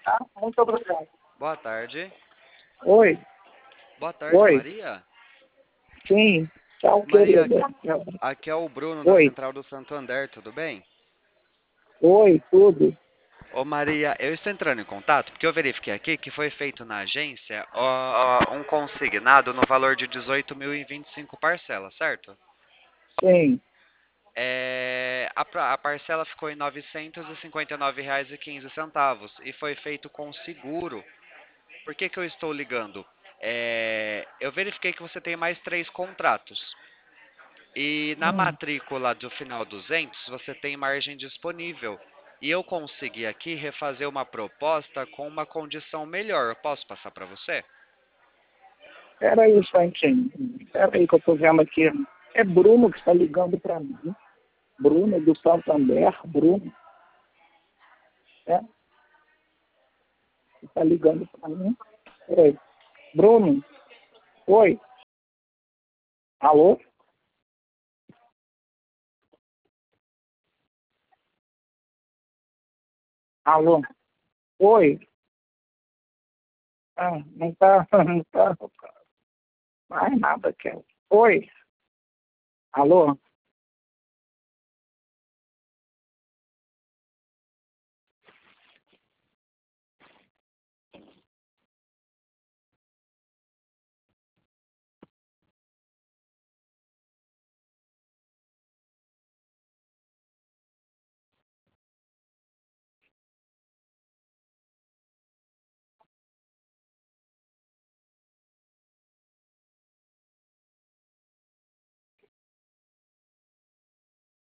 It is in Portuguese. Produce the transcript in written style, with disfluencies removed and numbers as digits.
Tá? Muito obrigado. Boa tarde. Oi. Boa tarde, Oi. Maria. Sim. Tchau, Maria, querida. aqui é o Bruno da Oi. Central do Santander, tudo bem? Oi, tudo. Ô Maria, eu estou entrando em contato porque eu verifiquei aqui que foi feito na agência um consignado no valor de 18.025 parcelas, certo? Sim. A parcela ficou em R$ 959,15 e foi feito com seguro. Por que que eu estou ligando? Eu verifiquei que você tem mais três contratos. E na Hum. matrícula do final 200, você tem margem disponível. E eu consegui aqui refazer uma proposta com uma condição melhor. Eu posso passar para você? Espera aí, Santinho. Espera aí que eu tô vendo aqui. É Bruno que está ligando para mim. Bruno do Santander. Bruno. É? Que está ligando para mim. Oi. Bruno. Oi. Alô? Alô? Oi. Ah, não tá, não tá mais nada aqui. Oi. Alô?